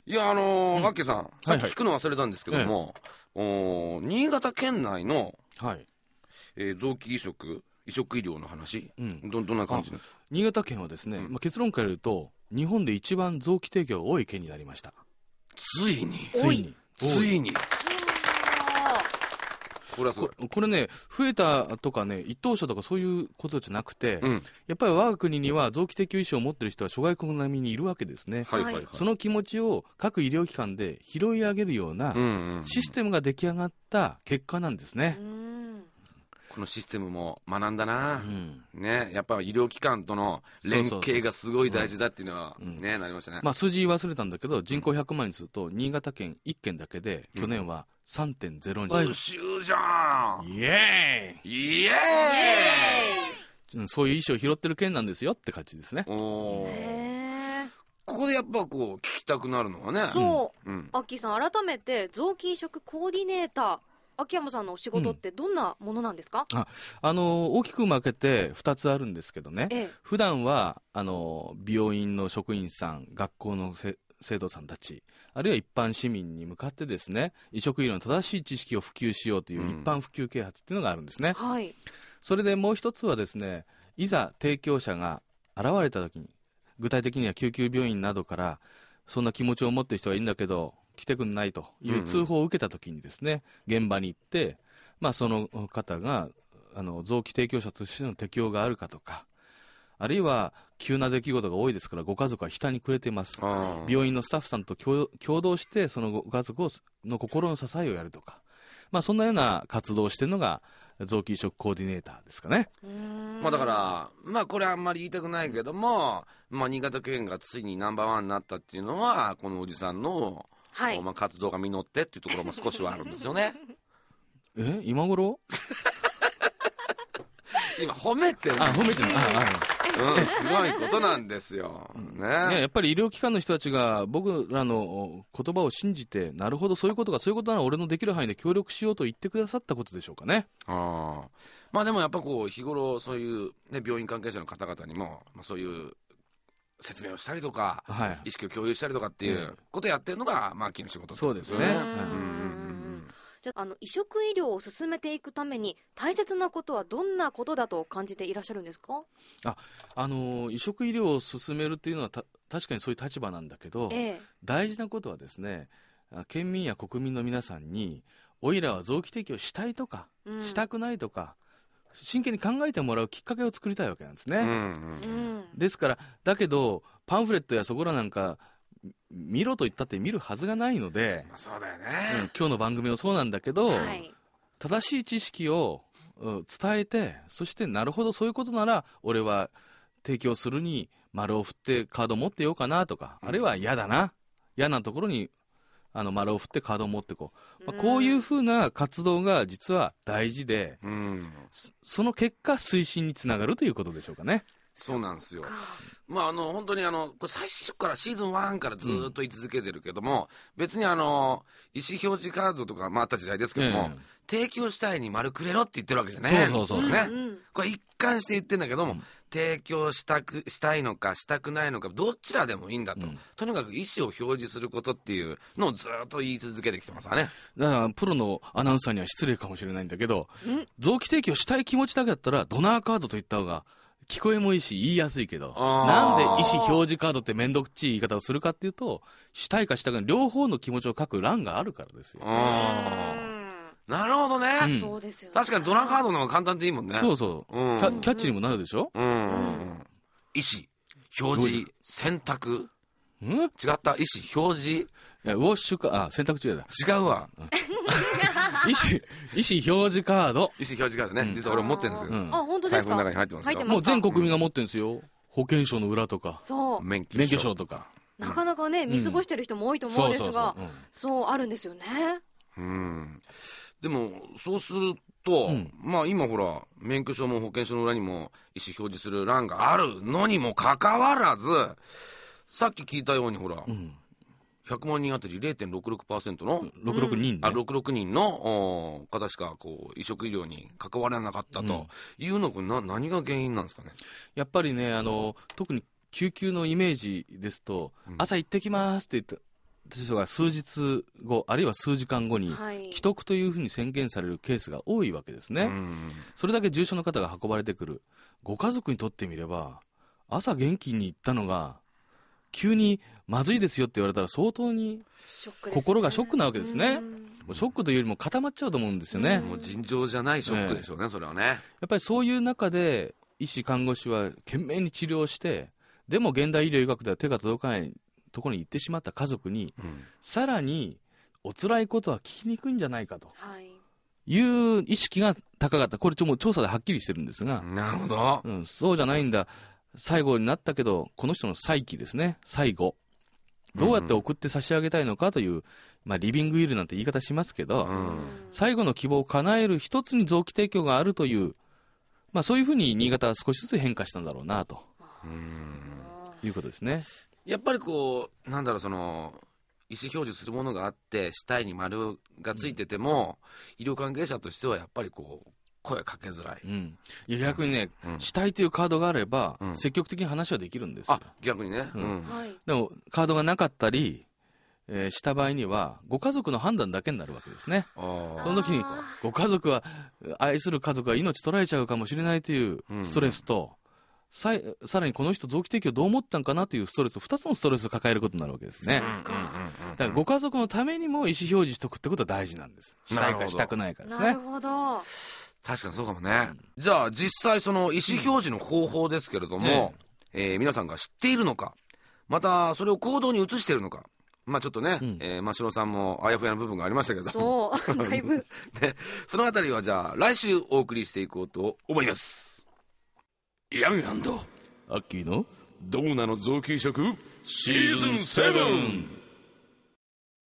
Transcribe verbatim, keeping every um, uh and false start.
いや、あのー、アッキーさん、さっきはいはい聞くの忘れたんですけども、おー新潟県内の、 はい。 えー臓器移植、移植医療の話、 うんどどんな感じですか？ 新潟県はですね、 うんまあ、結論から言うと、日本で一番臓器提供が多い県になりました。 ついに、 ついに。 ついに、これはすごい。 ここれね、増えたとかね、一等賞とかそういうことじゃなくて、 うん、 やっぱり我が国には臓器提供医師を持っている人は諸外国並みにいるわけですね。 はいはいはい。 その気持ちを各医療機関で拾い上げるようなうんうんうん、 システムが出来上がった結果なんですね。 このシステムも学んだな、 うんね、やっぱ医療機関との連携がすごい大事だっていうのはうんね、なりましたね。 まあ、数字忘れたんだけど、人口ひゃくまんにすると、新潟県いっけんだけで、去年は さんてんゼロにん。 優秀じゃん。 イエーイイエうんそういう意思を拾ってる県なんですよって感じですね。 ーイ。おー、 へーここでやっぱこう聞きたくなるのはね。 そう、 うん、 アッキーさん、改めて臓器移植コーディネーター、秋山さんのお仕事ってどんなものなんですか？ あの大きく分けてふたつあるんですけどね、 ええ、 普段はあの病院の職員さん、学校のせ生徒さんたち、あるいは一般市民に向かってですね、移植医療の正しい知識を普及しようという一般普及啓発っていうのがあるんですね。 はい、 それでもう一つはですね、いざ提供者が現れたときに、具体的には救急病院などからそんな気持ちを持っている人はいいんだけど来てくんないという通報を受けたときにですね、うんうん、現場に行って、まあ、その方があの臓器提供者としての適用があるかとか、あるいは急な出来事が多いですからご家族は下にくれています。病院のスタッフさんと共同してそのご家族をの心の支えをやるとか、まあ、そんなような活動をしているのが臓器移植コーディネーターですかね。 まあ、だから、まあ、これあんまり言いたくないけども、まあ、新潟県がついにナンバーワンになったっていうのはこのおじさんの、はいまあ、活動が実ってっていうところも少しはあるんですよね。 え今頃今褒めてる。 あ褒めてるああ、うん、すごいことなんですよ、ね、 やっぱり医療機関の人たちが僕らの言葉を信じて、なるほどそういうことがそういうことなら俺のできる範囲で協力しようと言ってくださったことでしょうかね。 あまあでもやっぱこう日頃そういう、ね、病院関係者の方々にも、まあ、そういう説明をしたりとか、はい、意識を共有したりとかっていうことをやってるのがマーキーの仕事ってことですね。そうですね、うんうん、 じゃあ、あの移植医療を進めていくために大切なことはどんなことだと感じていらっしゃるんですか？ あ、あのー、移植医療を進めるっていうのはた確かにそういう立場なんだけど、ええ、大事なことはですね、県民や国民の皆さんにおいらは臓器提供したいとか、うん、したくないとか真剣に考えてもらうきっかけを作りたいわけなんですね、うんうん、ですからだけどパンフレットやそこらなんか見ろと言ったって見るはずがないので、 まあ、そうだよね、 うん、今日の番組もそうなんだけど、はい、正しい知識を、うん、伝えて、そしてなるほどそういうことなら俺は提供するに丸を振ってカード持ってようかなとか、うん、あるいは嫌だな嫌なところにあの丸を振ってカードを持ってこう、まあ、こういうふうな活動が実は大事で、うん、その結果推進につながるということでしょうかね。 そうなんですよ。まああの本当にあのこれ最初からシーズンワンからずっと言い続けてるけども、うん、別にあの意思表示カードとか、まあ、あった時代ですけども、うん、提供したいに丸くれろって言ってるわけじゃない。 そうそうそうね、うん、これ一貫して言ってるんだけども、うん、提供したくしたいのかしたくないのかどちらでもいいんだと、うん、とにかく意思を表示することっていうのをずっと言い続けてきてますわね。 だからプロのアナウンサーには失礼かもしれないんだけど、臓器提供したい気持ちだけだったらドナーカードと言った方が聞こえもいいし言いやすいけど、なんで意思表示カードって面倒くちい言い方をするかっていうと、したいかしたくない両方の気持ちを書く欄があるからですよ。 あなるほどね、うん、 そうですよね。 確かにドナーカードの方が簡単でいいもんね。 そうそう、うん、キャ、キャッチにもなるでしょ、うんうん、 意思表示選択ん違った意思表示いやウォッシュかあ選択違いだ違うわ意思意思表示カード意思表示カードね、うん、実は俺持ってるんですよ、うん、 あ本当ですか。 財布の中に入ってますよ。 もう全国民が持ってるんですよ。保険証の裏とかそう免許証、 免許証とかなかなかね見過ごしてる人も多いと思うんですが、そうあるんですよね。 うんでもそうすると、うん、まあ今ほら免許証も保険証の裏にも意思表示する欄があるのにもかかわらず、さっき聞いたようにほら、うん、ひゃくまんにんあたり れいてんろくろくパーセント のろくろくにん、ね、 あろくろくにんの方しかこう移植医療に関わらなかったというのは、うん、な何が原因なんですかね。 やっぱりねあの特に救急のイメージですと、うん、朝行ってきますって言って人が数日後あるいは数時間後にはい危篤というふうに宣言されるケースが多いわけですね、 うんそれだけ重症の方が運ばれてくる。ご家族にとってみれば朝元気に行ったのが急にまずいですよって言われたら相当にショックですね心がショックなわけですね。 うんもうショックというよりも固まっちゃうと思うんですよね、 うんもう尋常じゃないショックでしょうね、それはね。 やっぱりそういう中で医師看護師は懸命に治療してでも現代医療医学では手が届かないところに行ってしまった家族にうんさらにお辛いことは聞きにくいんじゃないかとはいいう意識が高かった。これちょっと調査ではっきりしてるんですが、 なるほど。 うん、そうじゃないんだ、最後になったけどこの人の再起ですね、最後どうやって送って差し上げたいのかという、まあ、リビングウィルなんて言い方しますけど、 うん最後の希望を叶える一つに臓器提供があるという、まあ、そういうふうに新潟は少しずつ変化したんだろうなとうんいうことですね。 やっぱりこうなんだろう、その意思表示するものがあって死体に丸がついてても、医療関係者としてはやっぱりこう声かけづらい。 うん、いや逆にね、 うん死体というカードがあれば、 うん積極的に話はできるんですよ。 あ、逆にね。 ううんんはいでもカードがなかったり、えーした場合にはご家族の判断だけになるわけですね。 あーその時にあご家族は愛する家族が命取られちゃうかもしれないというストレスと、さいさらにこの人臓器提供どう思ったんかなというストレス、ふたつのストレスを抱えることになるわけですね。 うんうんうんうんだからご家族のためにも意思表示しておくってことは大事なんです。したいかしたくないかですなるね。 ほど確かにそうかもね。じゃあ実際その意思表示の方法ですけれども、えー皆さんが知っているのか、またそれを行動に移しているのか、まあちょっとね、 うんえー真城さんもあやふやな部分がありましたけどそうだいぶね、そのあたりはじゃあ来週お送りしていこうと思います。ヤンアンドアッキーのどうなの臓器移植シーズンセブン